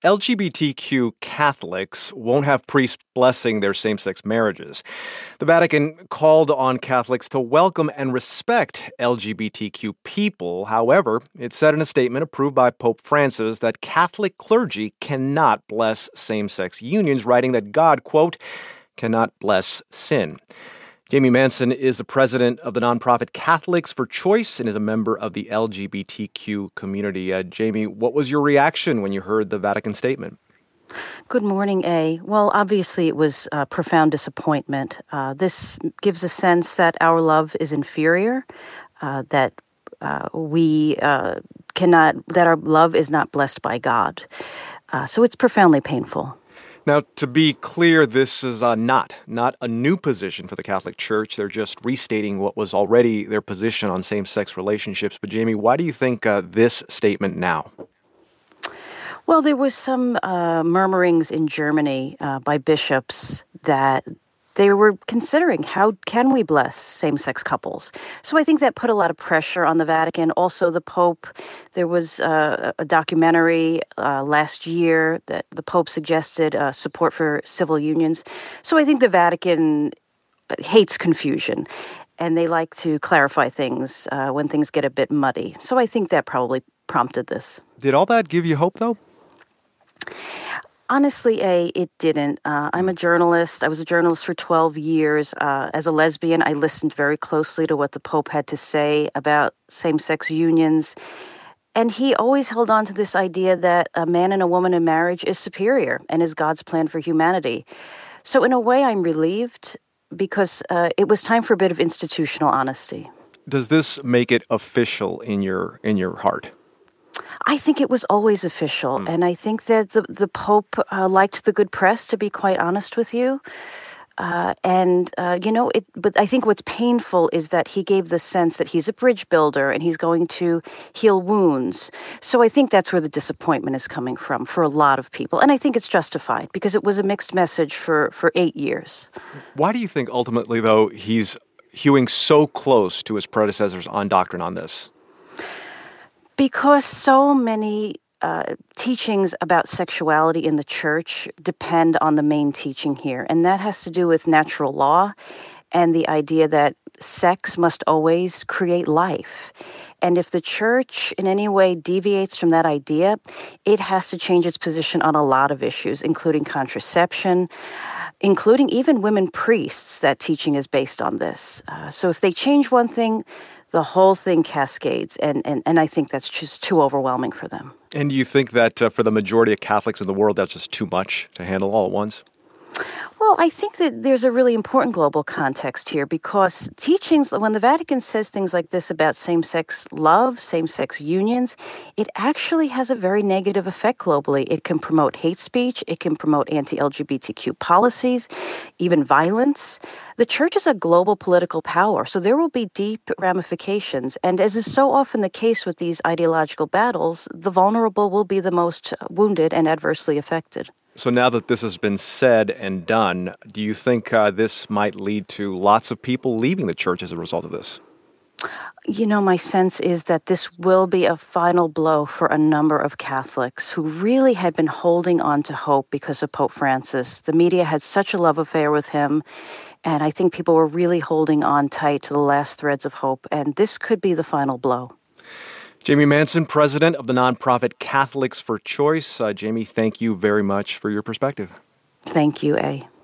LGBTQ Catholics won't have priests blessing their same-sex marriages. The Vatican called on Catholics to welcome and respect LGBTQ people. However, it said in a statement approved by Pope Francis that Catholic clergy cannot bless same-sex unions, writing that God, quote, cannot bless sin. Jamie Manson is the president of the nonprofit Catholics for Choice and is a member of the LGBTQ community. Jamie, what was your reaction when you heard the Vatican statement? Good morning, A. Well, obviously it was profound disappointment. This gives a sense that our love is inferior, that our love is not blessed by God. So it's profoundly painful. Now, to be clear, this is not a new position for the Catholic Church. They're just restating what was already their position on same-sex relationships. But Jamie, why do you think this statement now? Well, there was some murmurings in Germany by bishops that they were considering how can we bless same-sex couples. So I think that put a lot of pressure on the Vatican. Also, the Pope, there was a documentary last year that the Pope suggested support for civil unions. So I think the Vatican hates confusion, and they like to clarify things when things get a bit muddy. So I think that probably prompted this. Did all that give you hope, though? Honestly, it didn't. I'm a journalist. I was a journalist for 12 years. As a lesbian, I listened very closely to what the Pope had to say about same-sex unions. And he always held on to this idea that a man and a woman in marriage is superior and is God's plan for humanity. So in a way, I'm relieved because it was time for a bit of institutional honesty. Does this make it official in your heart? I think it was always official, and I think that the Pope liked the good press, to be quite honest with you. But I think what's painful is that he gave the sense that he's a bridge builder and he's going to heal wounds. So I think that's where the disappointment is coming from for a lot of people. And I think it's justified because it was a mixed message for 8 years. Why do you think ultimately, though, he's hewing so close to his predecessors on doctrine on this? Because so many teachings about sexuality in the church depend on the main teaching here. And that has to do with natural law and the idea that sex must always create life. And if the church in any way deviates from that idea, it has to change its position on a lot of issues, including contraception, including even women priests. That teaching is based on this. So if they change one thing, the whole thing cascades, and I think that's just too overwhelming for them. And do you think that for the majority of Catholics in the world, that's just too much to handle all at once? Well, I think that there's a really important global context here because teachings, when the Vatican says things like this about same-sex love, same-sex unions, it actually has a very negative effect globally. It can promote hate speech. It can promote anti-LGBTQ policies, even violence. The church is a global political power, so there will be deep ramifications. And as is so often the case with these ideological battles, the vulnerable will be the most wounded and adversely affected. So now that this has been said and done, do you think this might lead to lots of people leaving the church as a result of this? You know, my sense is that this will be a final blow for a number of Catholics who really had been holding on to hope because of Pope Francis. The media had such a love affair with him, and I think people were really holding on tight to the last threads of hope, and this could be the final blow. Jamie Manson, president of the nonprofit Catholics for Choice. Jamie, thank you very much for your perspective. Thank you, A.